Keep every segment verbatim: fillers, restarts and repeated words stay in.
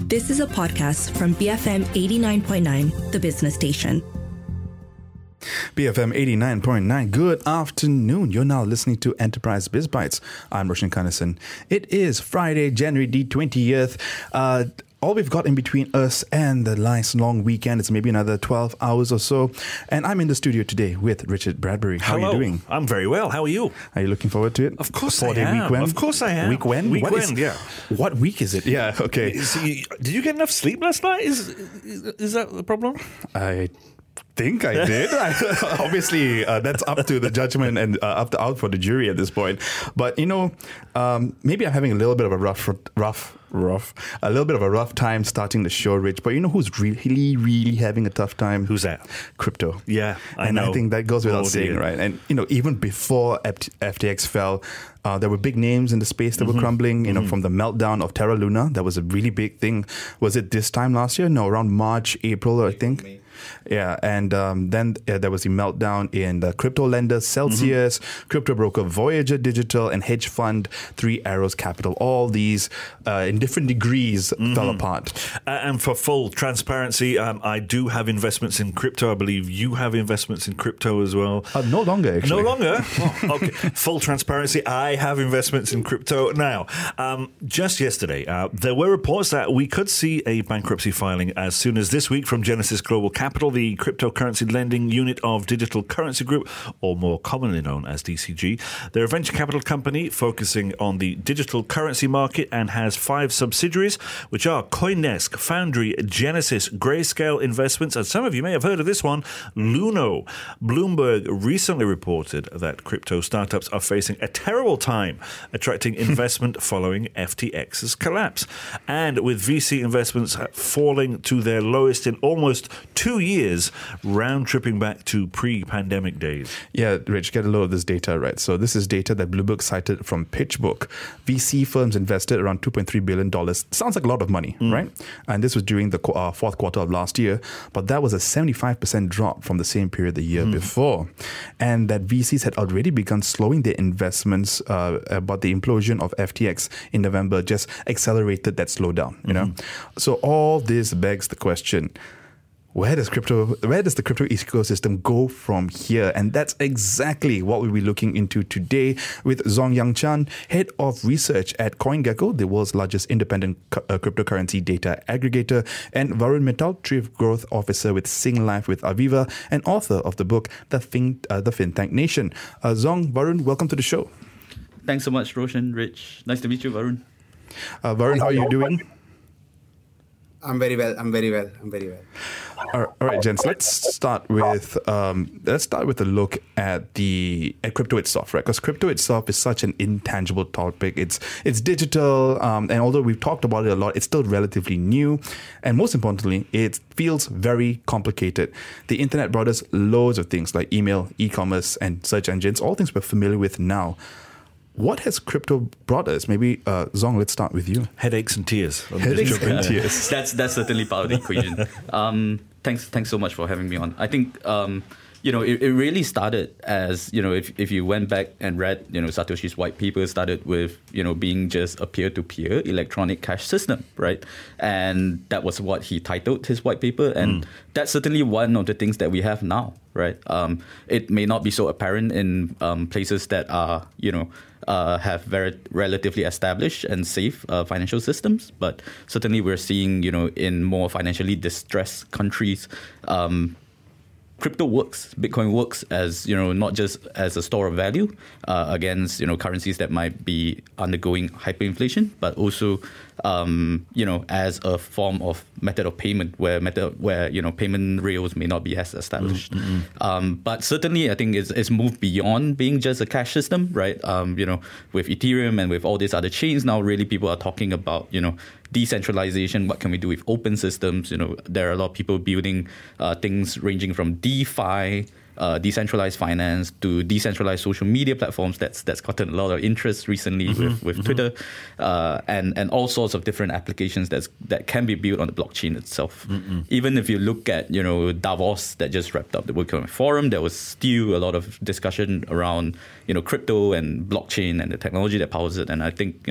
This is a podcast from B F M eighty-nine point nine, the business station. B F M eighty-nine point nine, good afternoon. You're now listening to Enterprise Biz Bites. I'm Roshan Kanasan. It is Friday, January the twentieth. Uh, all we've got in between us and the nice long weekend is maybe another twelve hours or so. And I'm in the studio today with Richard Bradbury. How Hello. are you doing? I'm very well. How are you? Are you looking forward to it? Of course Four-day I am. Weekend? Of course I am. Week when? Week What when, is- yeah. What week is it? Yeah, okay. Is, did you get enough sleep last night? Is is, is that the problem? I think I did. Obviously, uh, that's up to the judgment and uh, up to out for the jury at this point. But you know, um, maybe I'm having a little bit of a rough, rough, rough, a little bit of a rough time starting the show, Rich. But you know who's really, really having a tough time? Who's that? Crypto. Yeah, I and know. I think that goes without Oh, saying, dear. right? And you know, even before F T X fell, uh, there were big names in the space that Mm-hmm. were crumbling. You know, from the meltdown of Terra Luna, that was a really big thing. Was it this time last year? No, around March, April, I think. May. Yeah, and um, then uh, there was the meltdown in the crypto lender Celsius, Mm-hmm. crypto broker Voyager Digital, and hedge fund Three Arrows Capital. All these, uh, in different degrees, Mm-hmm. fell apart. Uh, and for full transparency, um, I do have investments in crypto. I believe you have investments in crypto as well. Uh, no longer, actually. No longer? Oh, okay. Full transparency, I have investments in crypto. Now, um, just yesterday, uh, there were reports that we could see a bankruptcy filing as soon as this week from Genesis Global Capital, the cryptocurrency lending unit of Digital Currency Group, or more commonly known as D C G. They're a venture capital company focusing on the digital currency market and has five subsidiaries, which are Coinesk, Foundry, Genesis, Grayscale Investments, and some of you may have heard of this one, Luno. Bloomberg recently reported that crypto startups are facing a terrible time attracting investment following F T X's collapse. And with V C investments falling to their lowest in almost two years, round-tripping back to pre-pandemic days. Yeah, Rich, get a load of this data, right? So this is data that Bloomberg cited from PitchBook. V C firms invested around two point three billion dollars. Sounds like a lot of money, Mm. right? And this was during the uh, fourth quarter of last year, but that was a seventy-five percent drop from the same period the year Mm. before. And that V Cs had already begun slowing their investments, uh, but the implosion of F T X in November just accelerated that slowdown, you know? Mm-hmm. So all this begs the question, Where does crypto? Where does the crypto ecosystem go from here? And that's exactly what we'll be looking into today with Zong Yang Chan, head of research at CoinGecko, the world's largest independent cu- uh, cryptocurrency data aggregator, and Varun Mittal, chief growth officer with Sing Life with Aviva, and author of the book The fin- uh, The FinTech Nation. Uh, Zong, Varun, welcome to the show. Thanks so much, Roshan, Rich. Nice to meet you, Varun. Uh, Varun, how are you doing? I'm very well. I'm very well. I'm very well. All right, all right, gents. Let's start with um, let's start with a look at the at crypto itself, right? Because crypto itself is such an intangible topic. It's it's digital, um, and although we've talked about it a lot, it's still relatively new, and most importantly, it feels very complicated. The internet brought us loads of things like email, e-commerce, and search engines, all things we're familiar with now. What has crypto brought us? Maybe, uh, Zong, let's start with you. Headaches and tears. Let me just Headaches jump in and there. tears. That's that's certainly part of the equation. Um, thanks thanks so much for having me on. I think um, you know it, it really started as you know if if you went back and read you know Satoshi's white paper, started with you know being just a peer-to-peer electronic cash system, right? And that was what he titled his white paper, and mm. that's certainly one of the things that we have now, right? Um, it may not be so apparent in um, places that are you know. Uh, have very relatively established and safe uh, financial systems, but certainly we're seeing, you know, in more financially distressed countries, um, crypto works. Bitcoin works as, you know, not just as a store of value uh, against, you know, currencies that might be undergoing hyperinflation, but also, um, you know, as a form of method of payment where method where you know payment rails may not be as established. Mm-hmm. Um, but certainly, I think it's, it's moved beyond being just a cash system, right? Um, you know, with Ethereum and with all these other chains now, really people are talking about, you know, decentralization. What can we do with open systems? You know, there are a lot of people building uh, things ranging from DeFi, uh, decentralized finance, to decentralized social media platforms. That's that's gotten a lot of interest recently mm-hmm, with, with mm-hmm. Twitter, uh, and and all sorts of different applications that's that can be built on the blockchain itself. Mm-hmm. Even if you look at you know Davos that just wrapped up the World Economic Forum, there was still a lot of discussion around you know crypto and blockchain and the technology that powers it. And I think you know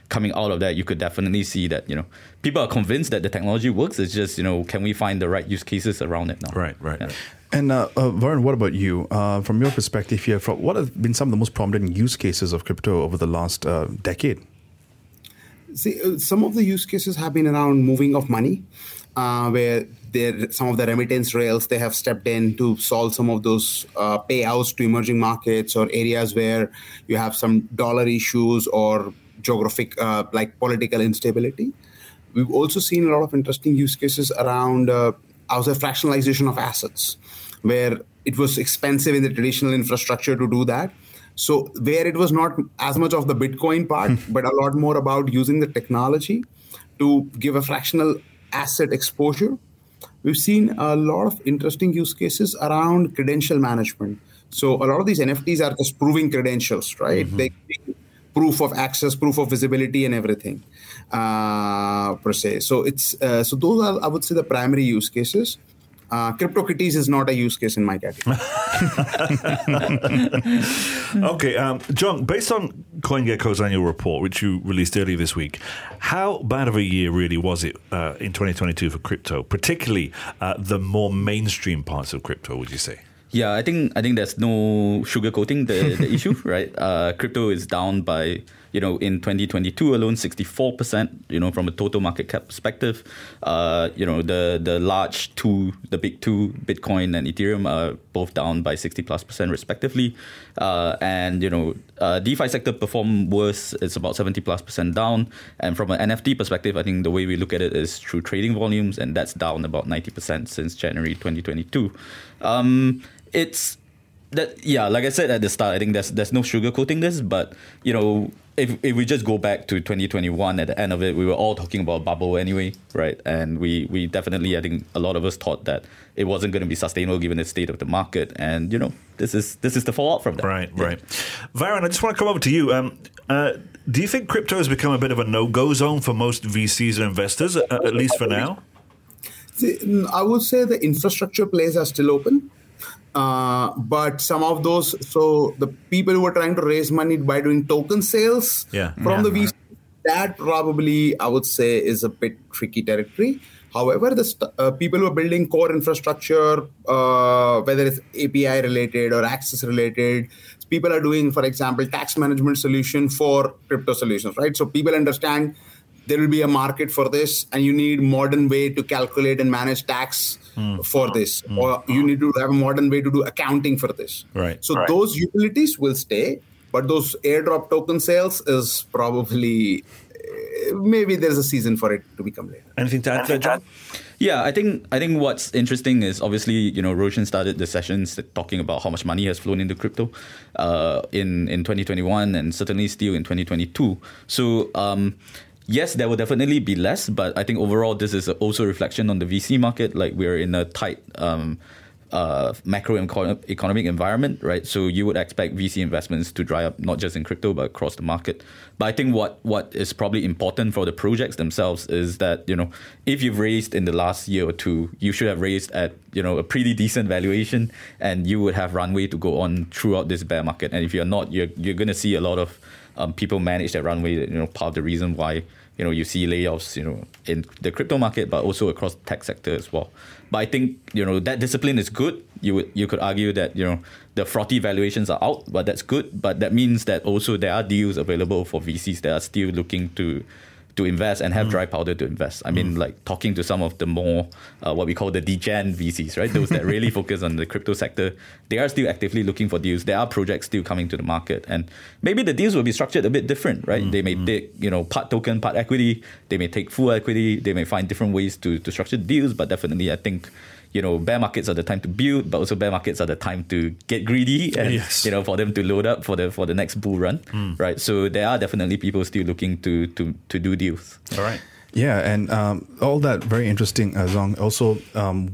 coming out of that, you could definitely see that, you know, people are convinced that the technology works. It's just, you know, can we find the right use cases around it now? Right, right. Yeah. And uh, uh, Varun, what about you? Uh, from your perspective here, from, what have been some of the most prominent use cases of crypto over the last uh, decade? See, uh, some of the use cases have been around moving of money, uh, where there some of the remittance rails, they have stepped in to solve some of those uh, payouts to emerging markets or areas where you have some dollar issues or geographic, uh, like political instability. We've also seen a lot of interesting use cases around, uh, I would say, fractionalization of assets, where it was expensive in the traditional infrastructure to do that. So where it was not as much of the Bitcoin part, but a lot more about using the technology to give a fractional asset exposure. We've seen a lot of interesting use cases around credential management. So a lot of these N F Ts are just proving credentials, right? Mm-hmm. They give proof of access, proof of visibility, and everything, uh, per se. So it's uh, so those are, I would say, the primary use cases. Uh, CryptoKitties is not a use case in my category. Okay, um, John, based on CoinGecko's annual report, which you released earlier this week, how bad of a year really was it uh, in twenty twenty-two for crypto, particularly uh, the more mainstream parts of crypto, would you say? Yeah, I think I think there's no sugarcoating the, the issue, right? Uh, crypto is down by, you know, in twenty twenty-two alone, sixty-four percent, you know, from a total market cap perspective. Uh, you know, the the large two, the big two, Bitcoin and Ethereum, are both down by sixty plus percent respectively. Uh, and, you know, uh, DeFi sector performed worse. It's about seventy plus percent down. And from an N F T perspective, I think the way we look at it is through trading volumes, and that's down about ninety percent since January twenty twenty-two. Um, it's that, yeah, like I said at the start, I think there's there's no sugarcoating this, but, you know, if if we just go back to twenty twenty-one, at the end of it, we were all talking about a bubble anyway, right? And we, we definitely, I think a lot of us thought that it wasn't going to be sustainable given the state of the market. And, you know, this is this is the fallout from that. Right, yeah. right. Varun, I just want to come over to you. Um, uh, do you think crypto has become a bit of a no-go zone for most V Cs or investors, uh, at least for now? See, I would say the infrastructure plays are still open. Uh, but some of those, so the people who are trying to raise money by doing token sales yeah. from yeah. the V C, that probably, I would say, is a bit tricky territory. However, the st- uh, people who are building core infrastructure, uh, whether it's A P I related or access related, people are doing, for example, tax management solution for crypto solutions, right? So people understand there will be a market for this, and you need modern way to calculate and manage tax mm. for this, mm. or you need to have a modern way to do accounting for this. Right. So right. those utilities will stay, but those airdrop token sales is probably uh, maybe there's a season for it to become later. Anything to add there, John? Yeah, I think I think what's interesting is obviously, you know, Roshan started the sessions talking about how much money has flown into crypto uh, in in twenty twenty-one and certainly still in twenty twenty-two. So. Um, Yes, there will definitely be less, but I think overall this is also a reflection on the V C market. Like we're in a tight um, uh, macroeconomic environment, right? So you would expect V C investments to dry up, not just in crypto, but across the market. But I think what what is probably important for the projects themselves is that, you know, if you've raised in the last year or two, you should have raised at, you know, a pretty decent valuation, and you would have runway to go on throughout this bear market. And if you're not, you're you're going to see a lot of Um, people manage that runway. You know, part of the reason why, you know, you see layoffs, you know, in the crypto market, but also across the tech sector as well. But I think, you know, that discipline is good. You would you could argue that, you know, the frothy valuations are out, but that's good. But that means that also there are deals available for V Cs that are still looking to to invest and have mm. dry powder to invest. I mean, mm. like talking to some of the more, uh, what we call the degen V Cs, right? Those that really focus on the crypto sector, they are still actively looking for deals. There are projects still coming to the market. And maybe the deals will be structured a bit different, right? Mm. They may take, you know, part token, part equity. They may take full equity. They may find different ways to, to structure deals. But definitely, I think, you know, bear markets are the time to build, but also bear markets are the time to get greedy and, yes. you know, for them to load up for the for the next bull run, mm. right? So there are definitely people still looking to to to do deals. All right. Yeah, and um, all that very interesting, uh, Zong. Also, um, what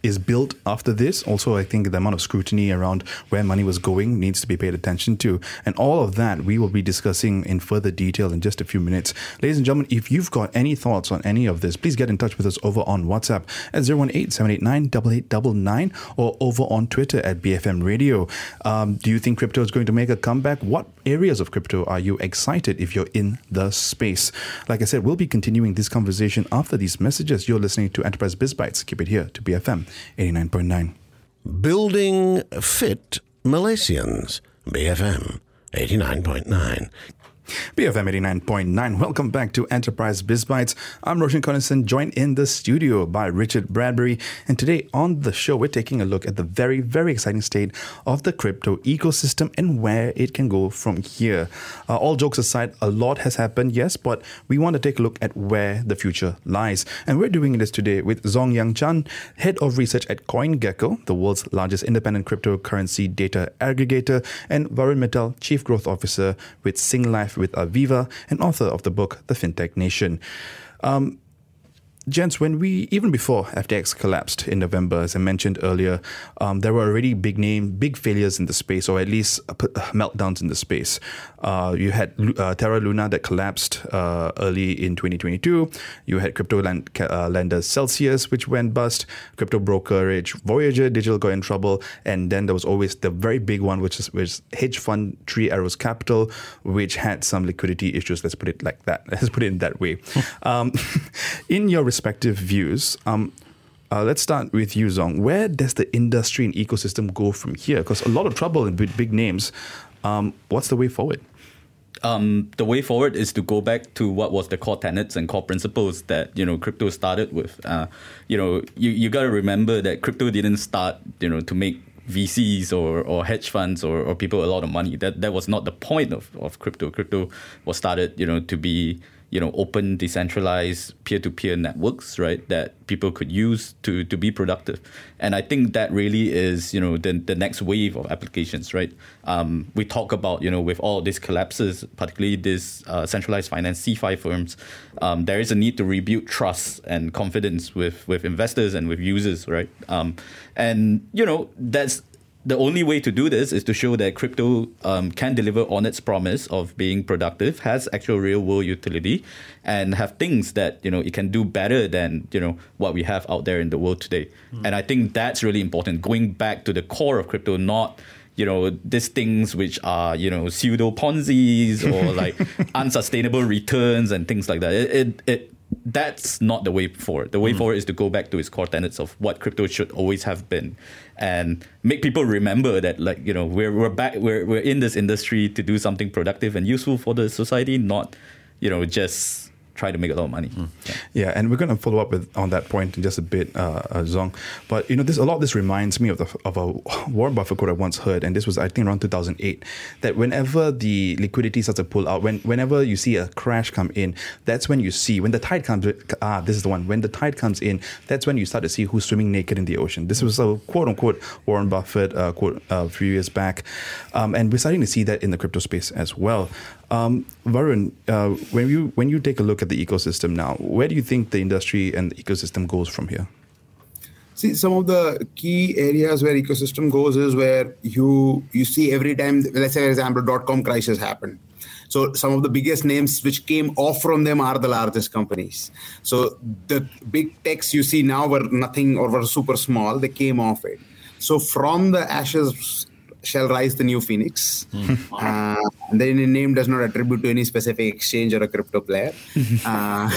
is built after this. Also, I think the amount of scrutiny around where money was going needs to be paid attention to. And all of that we will be discussing in further detail in just a few minutes. Ladies and gentlemen, if you've got any thoughts on any of this, please get in touch with us over on WhatsApp at zero one eight, seven eight nine, eight eight nine nine or over on Twitter at B F M Radio. Um, do you think crypto is going to make a comeback? What areas of crypto are you excited if you're in the space? Like I said, we'll be continuing this conversation after these messages. You're listening to Enterprise Biz Bites. Keep it here to B F M eighty-nine point nine. Building fit Malaysians. B F M eighty-nine point nine. B F M eighty-nine point nine. Welcome back to Enterprise Biz Bites. I'm Roshan Conniston, joined in the studio by Richard Bradbury. And today on the show, we're taking a look at the very, very exciting state of the crypto ecosystem and where it can go from here. Uh, all jokes aside, a lot has happened, yes, but we want to take a look at where the future lies. And we're doing this today with Zong Yang Chan, Head of Research at CoinGecko, the world's largest independent cryptocurrency data aggregator, and Varun Mittal, Chief Growth Officer with Singlife with Aviva and author of the book, The FinTech Nation. Um, Gents, when we, even before F T X collapsed in November, as I mentioned earlier, um, there were already big name, big failures in the space, or at least uh, meltdowns in the space. Uh, you had uh, Terra Luna that collapsed uh, early in twenty twenty-two. You had crypto land, uh, lender Celsius, which went bust. Crypto brokerage Voyager Digital got in trouble. And then there was always the very big one, which is which hedge fund Three Arrows Capital, which had some liquidity issues. Let's put it like that. Let's put it in that way. um, in your respective views, um, uh, let's start with you, Zong. Where does the industry and ecosystem go from here? Because a lot of trouble with big names. Um, what's the way forward? Um, the way forward is to go back to what was the core tenets and core principles that, you know, crypto started with. Uh, you know, you, you got to remember that crypto didn't start, you know, to make V Cs or, or hedge funds or, or people a lot of money. That that was not the point of, of crypto. Crypto was started, you know, to be, you know, open, decentralized, peer-to-peer networks, right, that people could use to, to be productive. And I think that really is, you know, the, the next wave of applications, right? Um, we talk about, you know, with all these collapses, particularly these uh, centralized finance C F I firms, um, there is a need to rebuild trust and confidence with, with investors and with users, right? Um, and, you know, that's the only way to do this is to show that crypto um, can deliver on its promise of being productive, has actual real world utility, and have things that, you know, it can do better than, you know, what we have out there in the world today. Mm. And I think that's really important. Going back to the core of crypto, not, you know, these things which are, you know, pseudo Ponzi's or like unsustainable returns and things like that. It, it, it That's not the way forward. The way mm. forward is to go back to its core tenets of what crypto should always have been, and make people remember that, like, you know, we're we're back, we're we're in this industry to do something productive and useful for the society, not, you know, just try to make a lot of money. Mm. Yeah. yeah, and we're going to follow up with on that point in just a bit, uh, uh, Zong. But, you know, this a lot of this reminds me of the of a Warren Buffett quote I once heard, and this was, I think, around two thousand eight, that whenever the liquidity starts to pull out, when whenever you see a crash come in, that's when you see, when the tide comes, ah, this is the one, when the tide comes in, that's when you start to see who's swimming naked in the ocean. This was a quote-unquote Warren Buffett uh, quote uh, a few years back, um, and we're starting to see that in the crypto space as well. Um, Varun, uh, when you when you take a look at the ecosystem now, where do you think the industry and the ecosystem goes from here? See, some of the key areas where ecosystem goes is where you you see every time, let's say, for example, dot-com crisis happened. So some of the biggest names which came off from them are the largest companies. So the big techs you see now were nothing or were super small. They came off it. So from the ashes shall rise the new phoenix. Mm. Uh, the name does not attribute to any specific exchange or a crypto player. uh,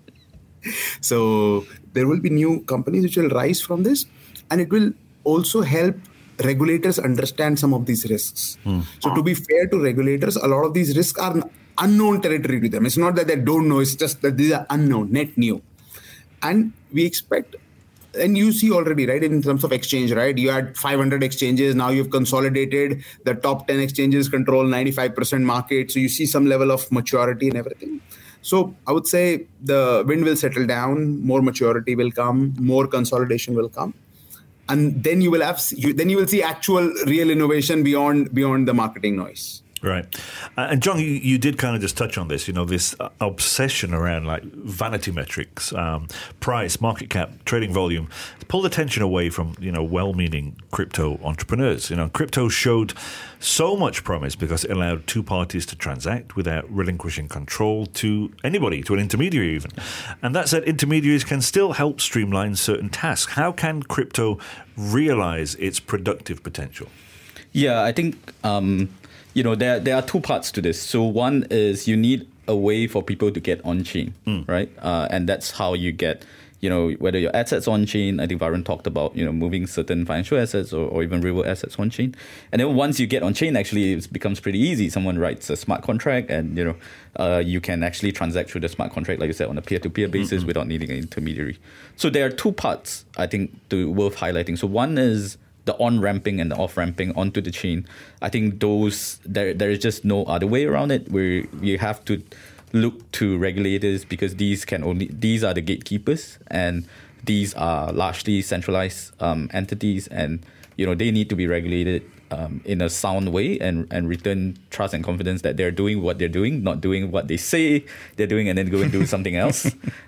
so there will be new companies which will rise from this, and it will also help regulators understand some of these risks. Mm. So to be fair to regulators, a lot of these risks are unknown territory to them. It's not that they don't know, it's just that these are unknown, net new. And we expect, and you see already, right, in terms of exchange, right? You had five hundred exchanges. Now you've consolidated. The top ten exchanges control ninety-five percent market. So you see some level of maturity and everything. So I would say the wind will settle down. More maturity will come. More consolidation will come. And then you will have, you, then you will see actual real innovation beyond beyond the marketing noise. Right. Uh, and John, you, you did kind of just touch on this, you know, this uh, obsession around like vanity metrics, um, price, market cap, trading volume, pulled attention away from, you know, well-meaning crypto entrepreneurs. You know, crypto showed so much promise because it allowed two parties to transact without relinquishing control to anybody, to an intermediary even. And that said, intermediaries can still help streamline certain tasks. How can crypto realize its productive potential? Yeah, I think... Um You know, there there are two parts to this. So one is you need a way for people to get on-chain, mm. right? Uh, and that's how you get, you know, whether your assets on-chain. I think Varun talked about, you know, moving certain financial assets or, or even real assets on-chain. And then once you get on-chain, actually, it becomes pretty easy. Someone writes a smart contract and, you know, uh, you can actually transact through the smart contract, like you said, on a peer-to-peer basis mm-hmm. without needing an intermediary. So there are two parts, I think, to worth highlighting. So one is the on-ramping and the off-ramping onto the chain. I think those, there there is just no other way around it, where you have to look to regulators because these can only, these are the gatekeepers and these are largely centralized um, entities, and, you know, they need to be regulated um, in a sound way and, and return trust and confidence that they're doing what they're doing, not doing what they say they're doing and then go and do something else.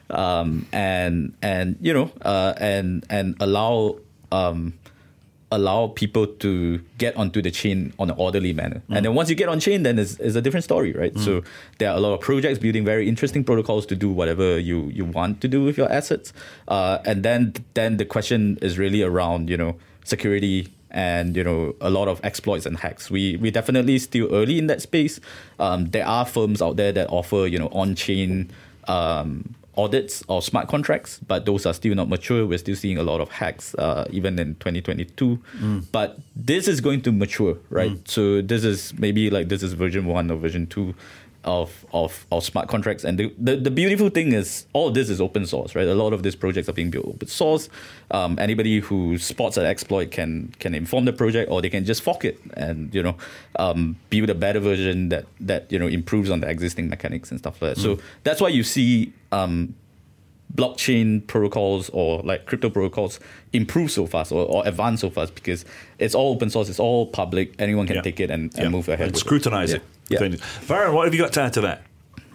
Um, and, and, you know, uh, and, and allow, um, allow people to get onto the chain on an orderly manner. Mm. And then once you get on chain, then it's, it's a different story, right? Mm. So there are a lot of projects building very interesting protocols to do whatever you, you want to do with your assets. Uh, and then then the question is really around, you know, security and, you know, a lot of exploits and hacks. We we definitely still early in that space. Um, there are firms out there that offer, you know, on-chain um audits or smart contracts, but those are still not mature. We're still seeing a lot of hacks, uh, even in twenty twenty-two. Mm. But this is going to mature, right? Mm. So this is maybe like this is version one or version two of of, of smart contracts. And the, the, the beautiful thing is all of this is open source, right? A lot of these projects are being built open source. Um, anybody who spots an exploit can can inform the project, or they can just fork it and, you know, um, build a better version that, that, you know, improves on the existing mechanics and stuff like that. Mm. So that's why you see um, blockchain protocols or like crypto protocols improve so fast or, or advance so fast, because it's all open source, it's all public, anyone can yeah. take it and, and yeah. move ahead. And scrutinize it. it. Yeah. Varun, what have you got to add to that?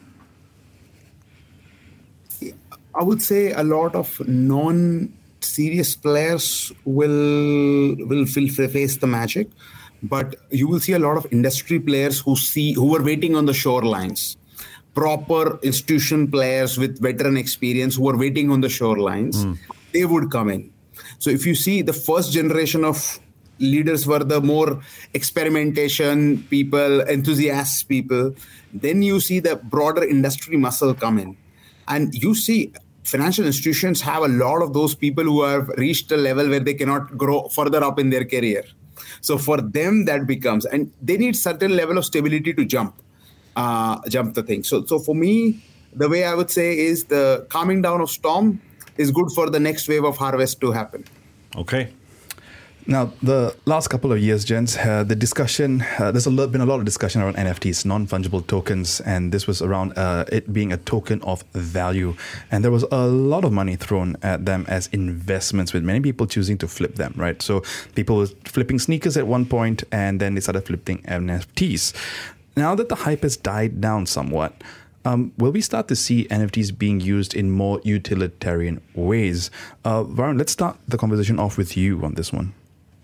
I would say a lot of non-serious players will will face the magic, but you will see a lot of industry players who see who are waiting on the shorelines. Proper institution players with veteran experience who are waiting on the shorelines, mm. they would come in. So if you see, the first generation of leaders were the more experimentation people, enthusiasts people. Then you see the broader industry muscle come in. And you see financial institutions have a lot of those people who have reached a level where they cannot grow further up in their career. So for them, that becomes, and they need certain level of stability to jump. Uh, jump the thing. So, so for me, the way I would say is the calming down of storm is good for the next wave of harvest to happen. Okay. Now, the last couple of years, gents, uh, the discussion, uh, there's a lot, been a lot of discussion around N F Ts, non-fungible tokens, and this was around uh, it being a token of value. And there was a lot of money thrown at them as investments, with many people choosing to flip them, right? So people were flipping sneakers at one point, and then they started flipping N F Ts. Now that the hype has died down somewhat, um, will we start to see N F Ts being used in more utilitarian ways? Uh, Varun, let's start the conversation off with you on this one.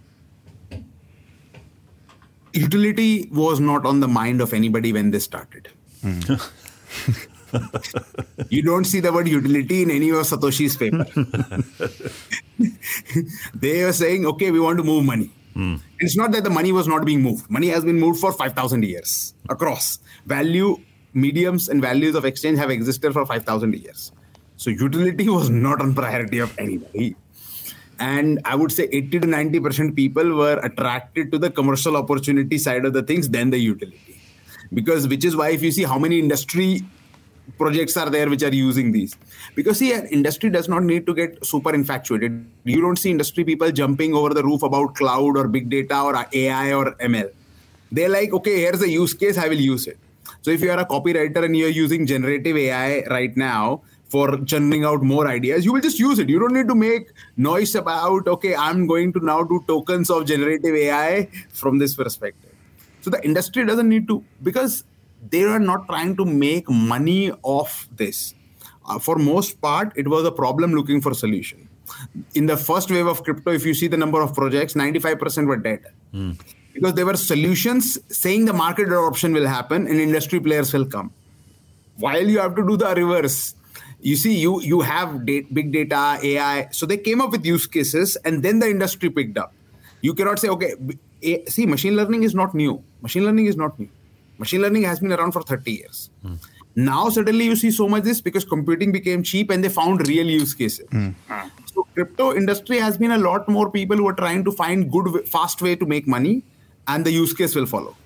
Utility was not on the mind of anybody when they started. Mm. You don't see the word utility in any of Satoshi's paper. They are saying, okay, we want to move money. Mm. It's not that the money was not being moved. Money has been moved for five thousand years across. Value, mediums and values of exchange have existed for five thousand years. So utility was not on priority of anybody. And I would say eighty to ninety percent people were attracted to the commercial opportunity side of the things than the utility. Because which is why if you see how many industry projects are there which are using these. Because see, an industry does not need to get super infatuated. You don't see industry people jumping over the roof about cloud or big data or A I or M L. They're like, okay, here's a use case, I will use it. So if you are a copywriter and you're using generative A I right now for churning out more ideas, you will just use it. You don't need to make noise about, okay, I'm going to now do tokens of generative A I from this perspective. So the industry doesn't need to, because they are not trying to make money off this. Uh, for most part, it was a problem looking for a solution. In the first wave of crypto, if you see the number of projects, ninety-five percent were dead. Mm. Because there were solutions saying the market adoption will happen and industry players will come. While you have to do the reverse. You see, you, you have data, big data, A I. So they came up with use cases and then the industry picked up. You cannot say, okay, see, machine learning is not new. Machine learning is not new. Machine learning has been around for thirty years. Mm. Now, suddenly you see so much this because computing became cheap and they found real use cases. Mm. So crypto industry has been a lot more people who are trying to find good, fast way to make money, and the use case will follow.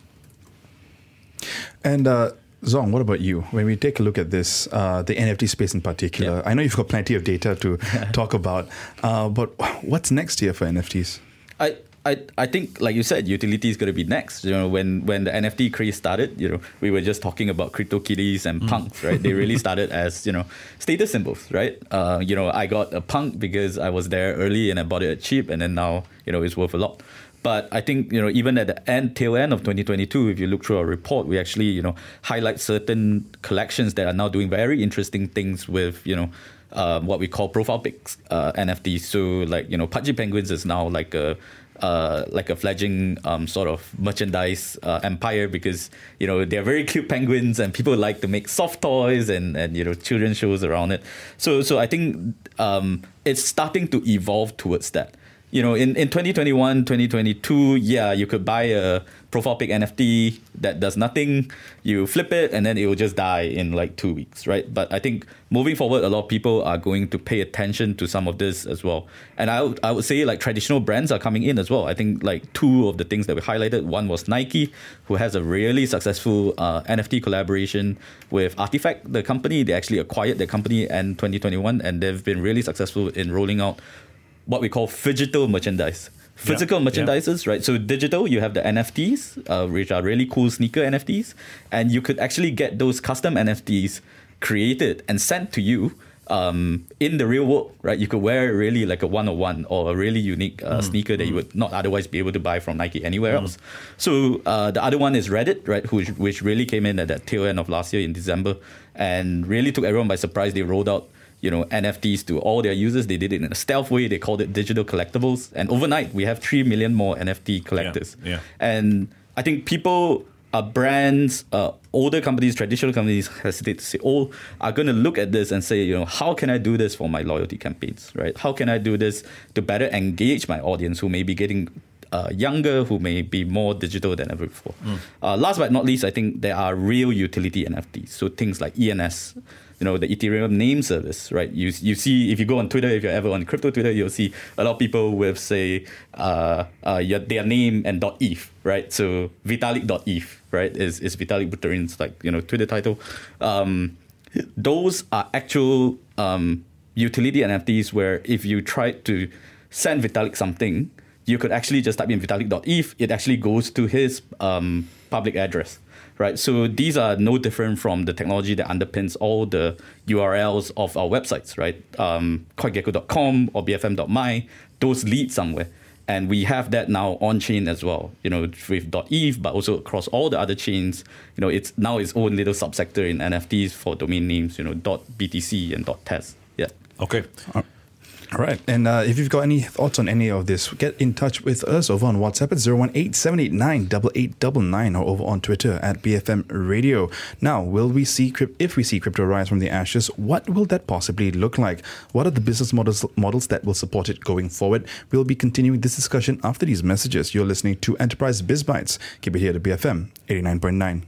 And uh, Zong, what about you? When we take a look at this, uh, the N F T space in particular, yeah. I know you've got plenty of data to talk about, uh, but what's next here for N F Ts? I I, I think, like you said, utility is going to be next. You know, when, when the N F T craze started, you know, we were just talking about CryptoKitties and mm. punks, right? They really started as, you know, status symbols, right? Uh, you know, I got a punk because I was there early and I bought it at cheap, and then now, you know, it's worth a lot. But I think, you know, even at the end, tail end of twenty twenty-two, if you look through our report, we actually, you know, highlight certain collections that are now doing very interesting things with, you know, uh, what we call profile pics uh, N F Ts. So, like, you know, Pudgy Penguins is now like a Uh, like a fledgling um, sort of merchandise uh, empire, because, you know, they're very cute penguins and people like to make soft toys and, and you know, children's shows around it. So so I think um, it's starting to evolve towards that. You know, in, in twenty twenty-one, twenty twenty-two, yeah, you could buy a profile pic N F T that does nothing. You flip it and then it will just die in like two weeks, right? But I think moving forward, a lot of people are going to pay attention to some of this as well. And I would, I would say like traditional brands are coming in as well. I think like two of the things that we highlighted, one was Nike, who has a really successful uh, N F T collaboration with Artifact, the company. They actually acquired the company in twenty twenty-one, and they've been really successful in rolling out what we call phygital merchandise. Physical yeah, merchandises, yeah. right? So digital, you have the N F Ts, uh, which are really cool sneaker N F Ts. And you could actually get those custom N F Ts created and sent to you um, in the real world, right? You could wear really like a one oh one or a really unique uh, mm, sneaker that mm. you would not otherwise be able to buy from Nike anywhere mm. else. So uh, the other one is Reddit, right? Which, which really came in at that tail end of last year in December and really took everyone by surprise. They rolled out you know, N F Ts to all their users. They did it in a stealth way. They called it digital collectibles. And overnight, we have three million more N F T collectors. Yeah, yeah. And I think people, uh, brands, uh, older companies, traditional companies hesitate to say, oh, are going to look at this and say, you know, how can I do this for my loyalty campaigns, right? How can I do this to better engage my audience who may be getting Uh, younger, who may be more digital than ever before. Mm. Uh, last but not least, I think there are real utility N F Ts. So things like E N S, you know, the Ethereum name service, right? You you see, if you go on Twitter, if you're ever on crypto Twitter, you'll see a lot of people with, say, uh, uh, your, their name and .eth, right? So Vitalik.eth, right, is, is Vitalik Buterin's, like, you know, Twitter title. Um, those are actual um, utility N F Ts where if you try to send Vitalik something, you could actually just type in Vitalik.eth. It actually goes to his um, public address, right? So these are no different from the technology that underpins all the U R Ls of our websites, right? Um, coingecko dot com or b f m dot m y, those lead somewhere. And we have that now on-chain as well, you know, with .eth, but also across all the other chains. You know, it's now its own little subsector in N F Ts for domain names, you know, .btc and .tez. Yeah. Okay. Uh- All right. And uh, if you've got any thoughts on any of this, get in touch with us over on WhatsApp at zero one eight seven eight nine eight eight nine nine or over on Twitter at B F M Radio. Now, will we see, if we see crypto rise from the ashes, what will that possibly look like? What are the business models models that will support it going forward? We'll be continuing this discussion after these messages. You're listening to Enterprise Biz Bites. Keep it here to B F M eighty-nine point nine.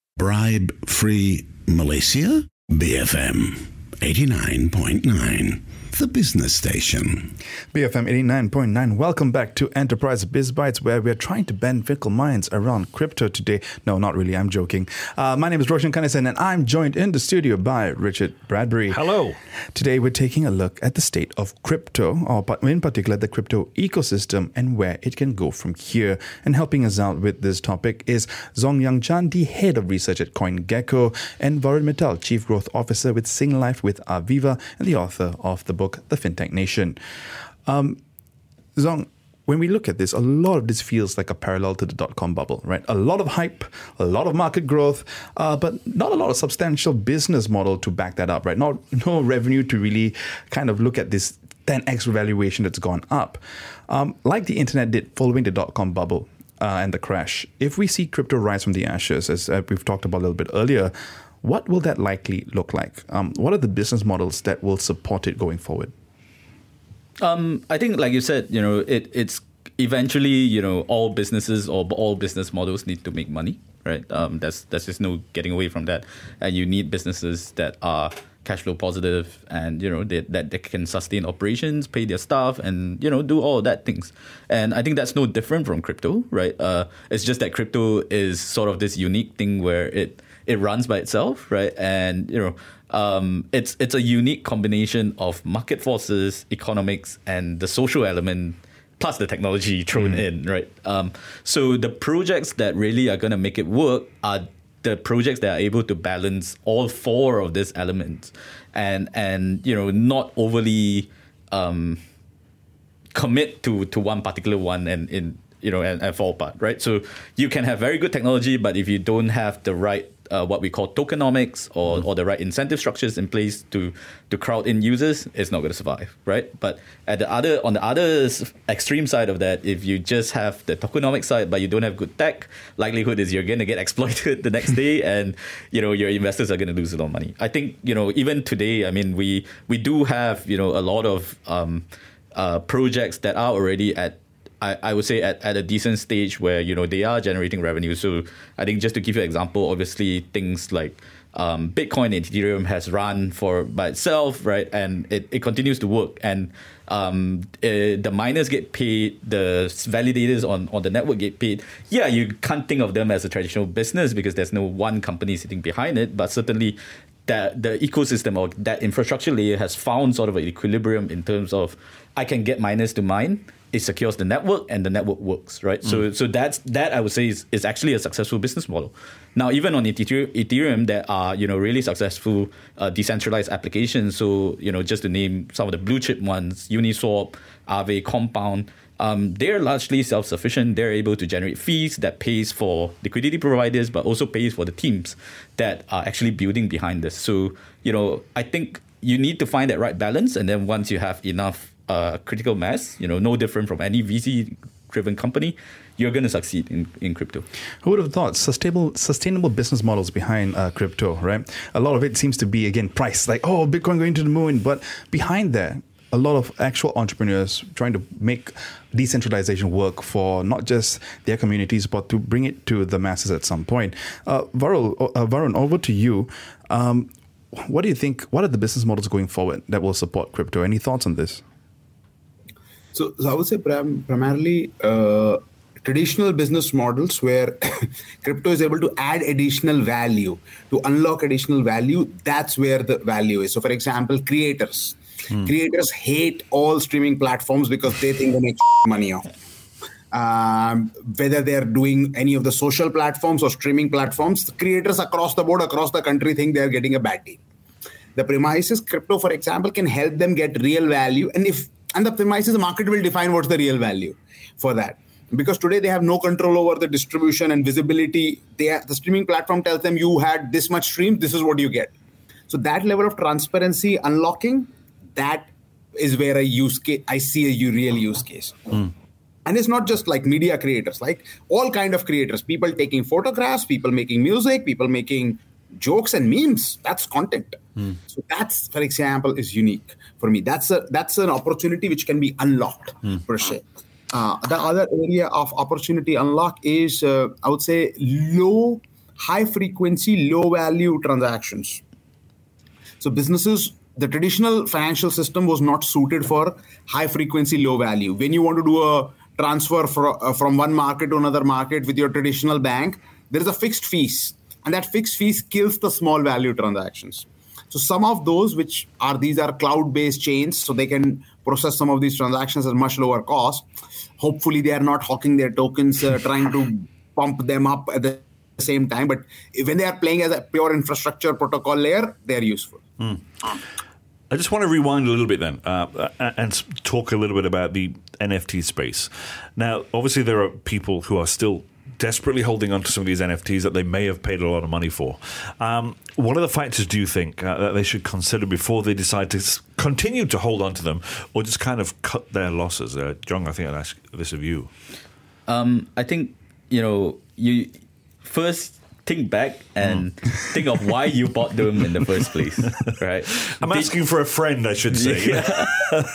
Bribe-free Malaysia? B F M eighty-nine point nine. The business station. B F M eighty-nine point nine. Welcome back to Enterprise Biz Bites, where we're trying to bend fickle minds around crypto today. No, not really. I'm joking. Uh, my name is Roshan Kanesan, and I'm joined in the studio by Richard Bradbury. Hello. Today, we're taking a look at the state of crypto, or in particular, the crypto ecosystem and where it can go from here. And helping us out with this topic is Zong Yang Chan, the head of research at CoinGecko, and Varun Mittal, chief growth officer with Singlife with Aviva, and the author of the book, The FinTech Nation. Um, Zong, when we look at this, a lot of this feels like a parallel to the dot-com bubble, right? A lot of hype, a lot of market growth, uh, but not a lot of substantial business model to back that up, right? Not no revenue to really kind of look at this ten x valuation that's gone up. Um, like the internet did following the dot-com bubble uh, and the crash. If we see crypto rise from the ashes, as uh, we've talked about a little bit earlier, what will that likely look like? Um, what are the business models that will support it going forward? Um, I think, like you said, you know, it, it's eventually, you know, all businesses or all business models need to make money, right? Um, there's, there's just no getting away from that. And you need businesses that are cash flow positive and, you know, they, that they can sustain operations, pay their staff and, you know, do all of that things. And I think that's no different from crypto, right? Uh, it's just that crypto is sort of this unique thing where it it runs by itself, right? And, you know, Um, it's it's a unique combination of market forces, economics, and the social element, plus the technology thrown mm. in, right? Um, so the projects that really are going to make it work are the projects that are able to balance all four of these elements, and and you know not overly um, commit to to one particular one and in you know and, and fall apart, right? So you can have very good technology, but if you don't have the right Uh, what we call tokenomics or, or the right incentive structures in place to to crowd in users, it's not going to survive, right? But at the other on the other extreme side of that, if you just have the tokenomic side but you don't have good tech, likelihood is you're going to get exploited the next day, and you know your investors are going to lose a lot of money. I think you know even today, I mean we we do have you know a lot of um, uh, projects that are already at I, I would say at, at a decent stage where, you know, they are generating revenue. So I think just to give you an example, obviously things like um, Bitcoin and Ethereum has run for by itself, right? And it, it continues to work. And um, uh, the miners get paid, the validators on, on the network get paid. Yeah, you can't think of them as a traditional business because there's no one company sitting behind it, but certainly that the ecosystem or that infrastructure layer has found sort of an equilibrium in terms of I can get miners to mine, it secures the network and the network works, right? Mm. So so that's that I would say is, is actually a successful business model. Now, even on Ethereum, there are, you know, really successful uh, decentralized applications. So, you know, just to name some of the blue chip ones, Uniswap, Aave, Compound, um, they're largely self-sufficient. They're able to generate fees that pays for liquidity providers, but also pays for the teams that are actually building behind this. So, you know, I think you need to find that right balance. And then once you have enough Uh, critical mass, you know, no different from any V C-driven company, you're going to succeed in, in crypto. Who would have thought sustainable sustainable business models behind uh, crypto, right? A lot of it seems to be, again, price, like, oh, Bitcoin going to the moon. But behind that, a lot of actual entrepreneurs trying to make decentralization work for not just their communities, but to bring it to the masses at some point. Uh, Varun, uh, Varun, over to you. Um, what do you think, what are the business models going forward that will support crypto? Any thoughts on this? So, so I would say prim- primarily uh, traditional business models where crypto is able to add additional value, to unlock additional value, that's where the value is. So for example, creators. Hmm. Creators hate all streaming platforms because they think they make money off. Um, whether they're doing any of the social platforms or streaming platforms, the creators across the board, across the country think they're getting a bad deal. The premise is crypto, for example, can help them get real value. And if And the premise is the market will define what's the real value for that. Because today they have no control over the distribution and visibility. They have, the streaming platform tells them you had this much stream, this is what you get. So that level of transparency unlocking, that is where a use case, I see a real use case. Mm. And it's not just like media creators, like all kind of creators, people taking photographs, people making music, people making jokes and memes. That's content. Mm. So that's, for example, is unique for me. That's a that's an opportunity which can be unlocked mm. per se. Uh, the other area of opportunity unlock is, uh, I would say, low, high frequency, low value transactions. So businesses, the traditional financial system was not suited for high frequency, low value. When you want to do a transfer for, uh, from one market to another market with your traditional bank, there is a fixed fees. And that fixed fees kills the small value transactions. So some of those, which are, these are cloud-based chains, so they can process some of these transactions at much lower cost. Hopefully, they are not hawking their tokens, uh, trying to pump them up at the same time. But when they are playing as a pure infrastructure protocol layer, they're useful. Mm. I just want to rewind a little bit then uh, and talk a little bit about the N F T space. Now, obviously, there are people who are still desperately holding on to some of these N F Ts that they may have paid a lot of money for. Um, what other factors do you think uh, that they should consider before they decide to s- continue to hold on to them or just kind of cut their losses? Uh, John, I think I'd ask this of you. Um, I think, you know, you first think back and mm. think of why you bought them in the first place, right? I'm did, asking for a friend, I should say. Yeah.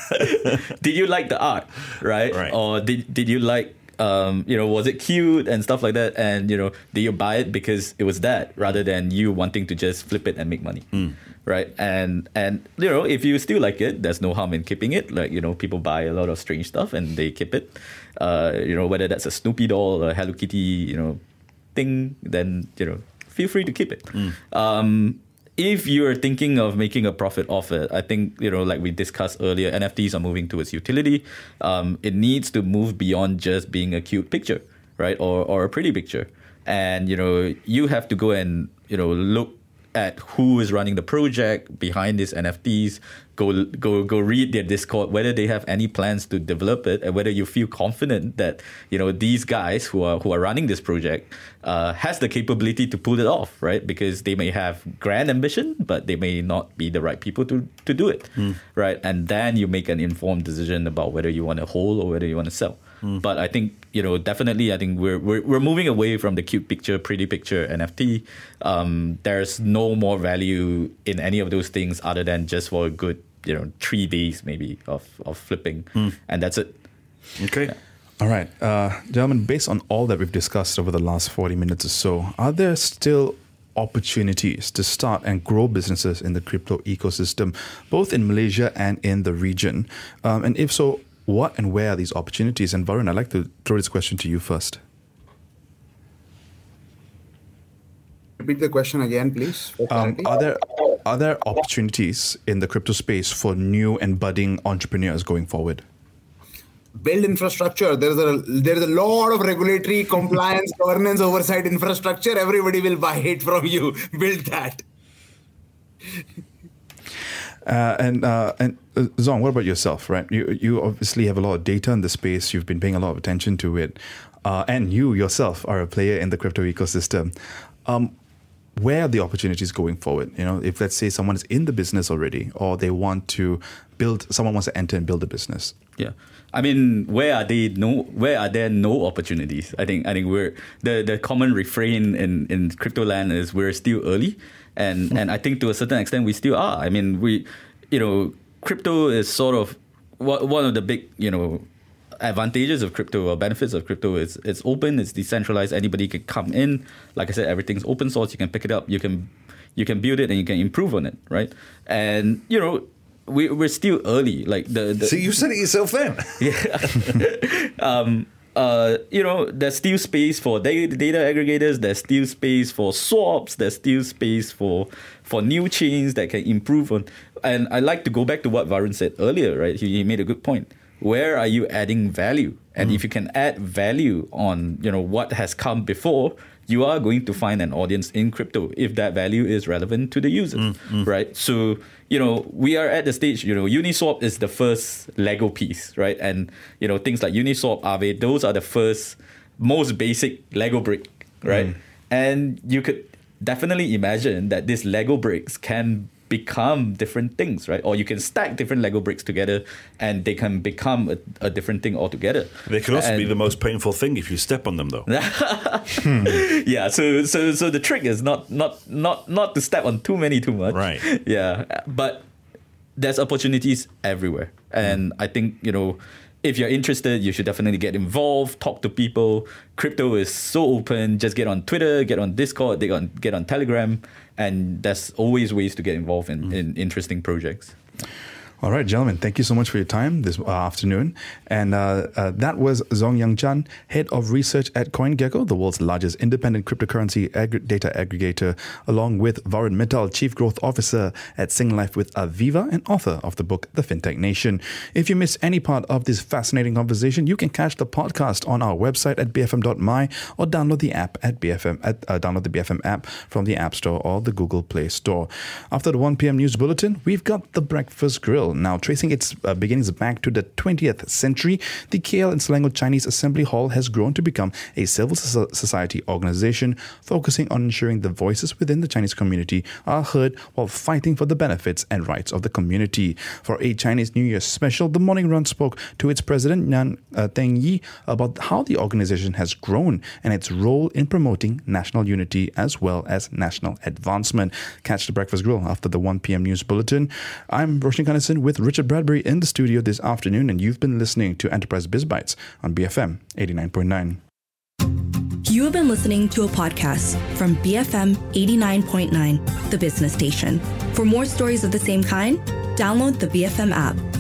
Did you like the art, right? right. Or did did you like, um, you know, was it cute and stuff like that? And, you know, did you buy it because it was that rather than you wanting to just flip it and make money, mm. right? And, and you know, if you still like it, there's no harm in keeping it. Like, you know, people buy a lot of strange stuff and they keep it. Uh, you know, whether that's a Snoopy doll or a Hello Kitty, you know, thing, then, you know, feel free to keep it. Mm. Um, if you're thinking of making a profit off it, I think, you know, like we discussed earlier, N F Ts are moving towards utility. Um, it needs to move beyond just being a cute picture, right? Or or a pretty picture. And, you know, you have to go and, you know, look at who is running the project behind these N F Ts, go go go read their Discord, whether they have any plans to develop it, and whether you feel confident that, you know, these guys who are who are running this project uh, has the capability to pull it off, right? Because they may have grand ambition, but they may not be the right people to, to do it, mm. right? And then you make an informed decision about whether you want to hold or whether you want to sell. Mm. But I think, you know, definitely, I think we're, we're we're moving away from the cute picture, pretty picture N F T. Um, there's no more value in any of those things other than just for a good, you know, three days maybe of, of flipping. Mm. And that's it. Okay. Yeah. All right. Uh, gentlemen, based on all that we've discussed over the last forty minutes or so, are there still opportunities to start and grow businesses in the crypto ecosystem, both in Malaysia and in the region? Um, and if so, what and where are these opportunities? And Varun, I'd like to throw this question to you first. Repeat the question again, please. Um, are there are there opportunities in the crypto space for new and budding entrepreneurs going forward? Build infrastructure. There's a there's a lot of regulatory compliance, governance, oversight infrastructure. Everybody will buy it from you. Build that. Uh, and uh, and uh, Zong, what about yourself? Right, you you obviously have a lot of data in the space. You've been paying a lot of attention to it, uh, and you yourself are a player in the crypto ecosystem. Um, where are the opportunities going forward? You know, if let's say someone is in the business already, or they want to build, someone wants to enter and build a business. Yeah, I mean, where are they? No, where are there no opportunities? I think I think we're the the common refrain in in crypto land is we're still early. And and I think to a certain extent we still are. I mean, we, you know, crypto is sort of one of the big, you know, advantages of crypto or benefits of crypto is it's open, it's decentralized. Anybody can come in. Like I said, everything's open source. You can pick it up. You can you can build it and you can improve on it, right? And you know, we we're still early. Like the, the so you said it yourself then. Yeah. um, Uh, you know, there's still space for data, data aggregators. There's still space for swaps. There's still space for for new chains that can improve on. And I like to go back to what Varun said earlier, right? He, he made a good point. Where are you adding value? And mm. if you can add value on, you know, what has come before, you are going to find an audience in crypto if that value is relevant to the users, mm, mm. right? So, you know, we are at the stage, you know, Uniswap is the first Lego piece, right? And, you know, things like Uniswap, Aave, those are the first, most basic Lego brick, right? Mm. And you could definitely imagine that these Lego bricks can become different things, right? Or you can stack different Lego bricks together and they can become a, a different thing altogether. They can also and, be the most painful thing if you step on them, though. hmm. Yeah, so so so the trick is not not not not to step on too many too much. Right. Yeah, but there's opportunities everywhere. And mm. I think, you know, if you're interested, you should definitely get involved, talk to people. Crypto is so open. Just get on Twitter, get on Discord, get on, get on Telegram. And there's always ways to get involved in, mm. in interesting projects. All right, gentlemen, thank you so much for your time this uh, afternoon. And uh, uh, that was Zong Yang Chan, Head of Research at CoinGecko, the world's largest independent cryptocurrency ag- data aggregator, along with Varun Mittal, Chief Growth Officer at Singlife with Aviva and author of the book, The FinTech Nation. If you missed any part of this fascinating conversation, you can catch the podcast on our website at b f m dot m y or download the app at B F M, at, uh, download the B F M app from the App Store or the Google Play Store. After the one p.m. news bulletin, we've got the Breakfast Grill. Now, tracing its uh, beginnings back to the twentieth century, the K L and Selangor Chinese Assembly Hall has grown to become a civil society organization focusing on ensuring the voices within the Chinese community are heard while fighting for the benefits and rights of the community. For a Chinese New Year special, the Morning Run spoke to its president, Nhan uh, Teng Yi, about how the organization has grown and its role in promoting national unity as well as national advancement. Catch the Breakfast Grill after the one p.m. news bulletin. I'm Roshni Kanesan with Richard Bradbury in the studio this afternoon, and you've been listening to Enterprise Biz Bites on B F M eighty-nine point nine. You have been listening to a podcast from B F M eighty-nine point nine, the business station. For more stories of the same kind, download the B F M app.